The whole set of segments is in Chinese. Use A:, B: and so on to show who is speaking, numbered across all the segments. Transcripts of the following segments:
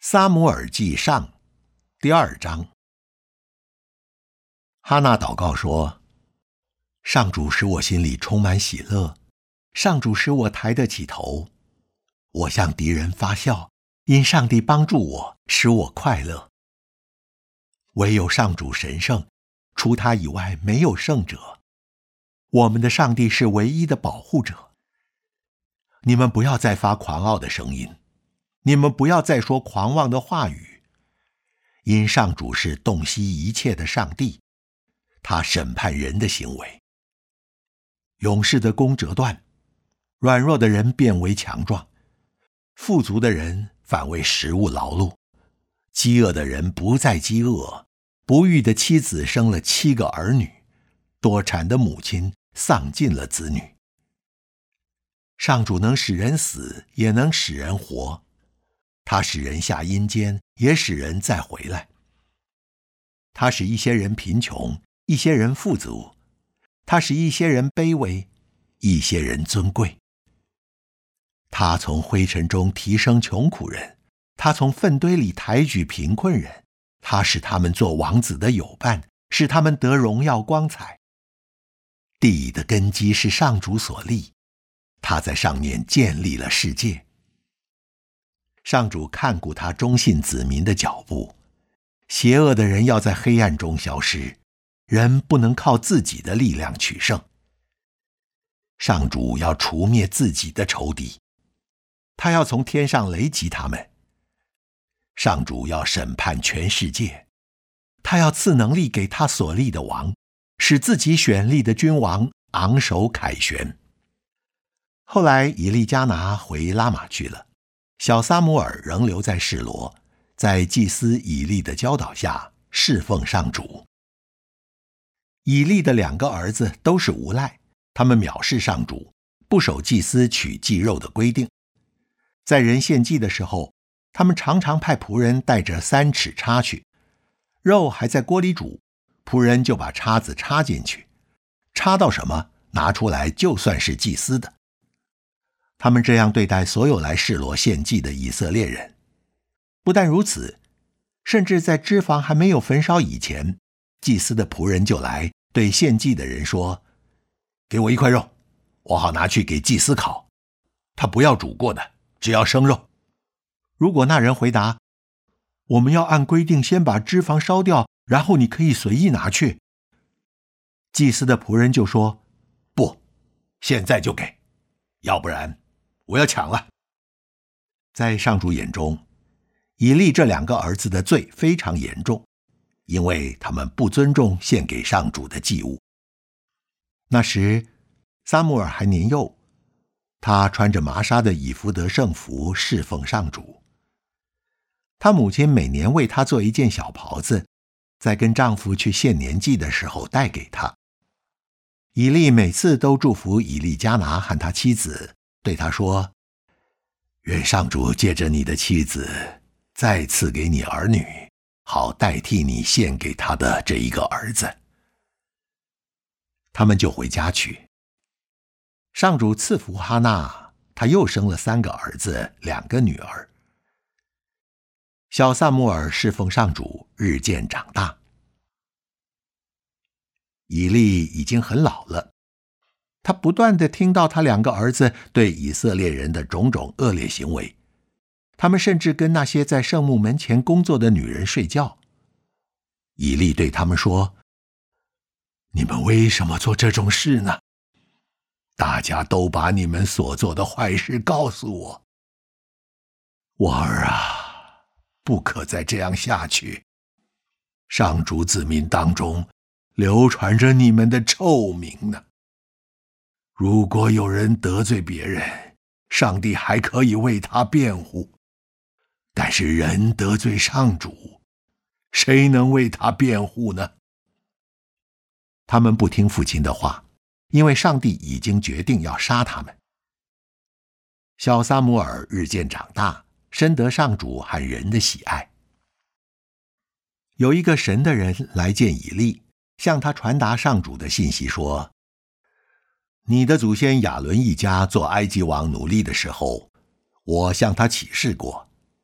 A: 撒母耳记上第2章。哈娜祷告说：上主使我心里充满喜乐，上主使我抬得起头。我向敌人发笑，因上帝帮助我，使我快乐。唯有上主神圣，除他以外没有圣者。我们的上帝是唯一的保护者。你们不要再发狂傲的声音，你们不要再说狂妄的话语，因上主是洞悉一切的上帝，他审判人的行为。勇士的弓折断，软弱的人变为强壮，富足的人反为食物劳碌，饥饿的人不再饥饿，不育的妻子生了7个儿女，多产的母亲丧尽了子女。上主能使人死，也能使人活，他使人下阴间，也使人再回来。他使一些人贫穷，一些人富足，他使一些人卑微，一些人尊贵。他从灰尘中提升穷苦人，他从粪堆里抬举贫困人，他使他们做王子的友伴，使他们得荣耀光彩。地的根基是上主所立，他在上面建立了世界。上主看顾他忠信子民的脚步，邪恶的人要在黑暗中消失，人不能靠自己的力量取胜。上主要除灭自己的仇敌，他要从天上雷击他们。上主要审判全世界，他要赐能力给他所立的王，使自己选立的君王昂首凯旋。后来以利加拿回拉玛去了，小撒母耳仍留在示罗，在祭司以利的教导下侍奉上主。以利的2个儿子都是无赖，他们藐视上主，不守祭司取祭肉的规定。在人献祭的时候，他们常常派仆人带着3尺叉去，肉还在锅里煮，仆人就把叉子插进去，插到什么拿出来就算是祭司的。他们这样对待所有来示罗献祭的以色列人。不但如此，甚至在脂肪还没有焚烧以前，祭司的仆人就来对献祭的人说：给我1块肉，我好拿去给祭司烤，他不要煮过的，只要生肉。如果那人回答：我们要按规定先把脂肪烧掉，然后你可以随意拿去，祭司的仆人就说：不，现在就给，要不然我要抢了。在上主眼中，以利这2个儿子的罪非常严重，因为他们不尊重献给上主的祭物。那时撒母耳还年幼，他穿着麻纱的以弗得圣服侍奉上主。他母亲每年为他做一件小袍子，在跟丈夫去献年祭的时候带给他。以利每次都祝福以利加拿和他妻子，对他说：愿上主借着你的妻子再赐给你儿女，好代替你献给他的这1个儿子。他们就回家去。上主赐福哈娜，他又生了3个儿子2个女儿。小撒母耳侍奉上主，日渐长大。以利已经很老了，他不断地听到他2个儿子对以色列人的种种恶劣行为，他们甚至跟那些在圣幕门前工作的女人睡觉。以利对他们说：你们为什么做这种事呢？大家都把你们所做的坏事告诉我。我儿啊，不可再这样下去。上主子民当中流传着你们的臭名呢。如果有人得罪别人，上帝还可以为他辩护，但是人得罪上主，谁能为他辩护呢？他们不听父亲的话，因为上帝已经决定要杀他们。小撒母耳日渐长大，深得上主和人的喜爱。有一个神的人来见以利，向他传达上主的信息说：你的祖先亚伦一家做埃及王奴隶的时候，我向他起誓过，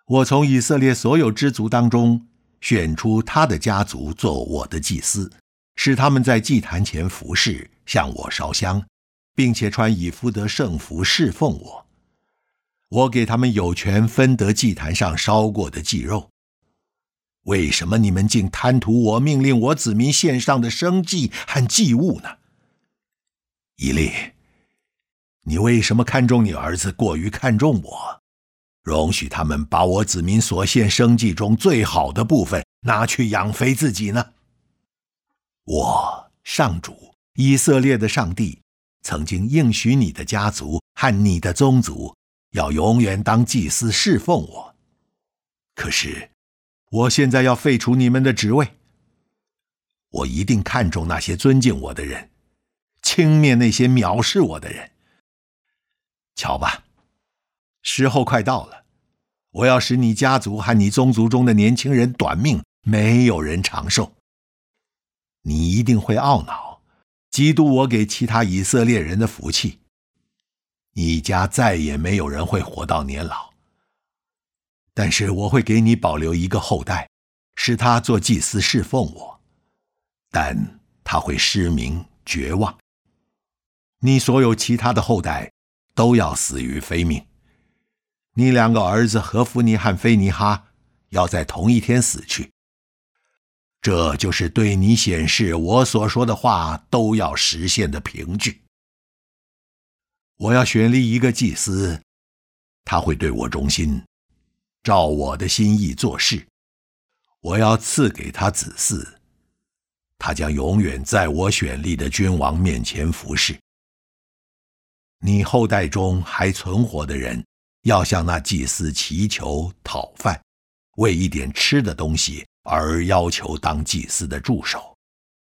A: 我从以色列所有支族当中选出他的家族做我的祭司，使他们在祭坛前服侍，向我烧香，并且穿以弗得圣服侍奉我。我给他们有权分得祭坛上烧过的祭肉。为什么你们竟贪图我命令我子民献上的生祭和祭物呢？以利，你为什么看重你儿子过于看重我，容许他们把我子民所献生祭中最好的部分拿去养肥自己呢？我上主以色列的上帝曾经应许你的家族和你的宗族要永远当祭司侍奉我。可是我现在要废除你们的职位。我一定看重那些尊敬我的人，轻蔑那些藐视我的人。瞧吧，时候快到了，我要使你家族和你宗族中的年轻人短命，没有人长寿。你一定会懊恼，嫉妒我给其他以色列人的福气。你家再也没有人会活到年老。但是我会给你保留一个后代，使他做祭司侍奉我，但他会失明绝望。你所有其他的后代都要死于非命。你2个儿子何弗尼和菲尼哈要在同一天死去。这就是对你显示我所说的话都要实现的凭据。我要选立一个祭司，他会对我忠心，照我的心意做事。我要赐给他子嗣，他将永远在我选立的君王面前服侍。你后代中还存活的人，要向那祭司祈求讨饭，为一点吃的东西而要求当祭司的助手。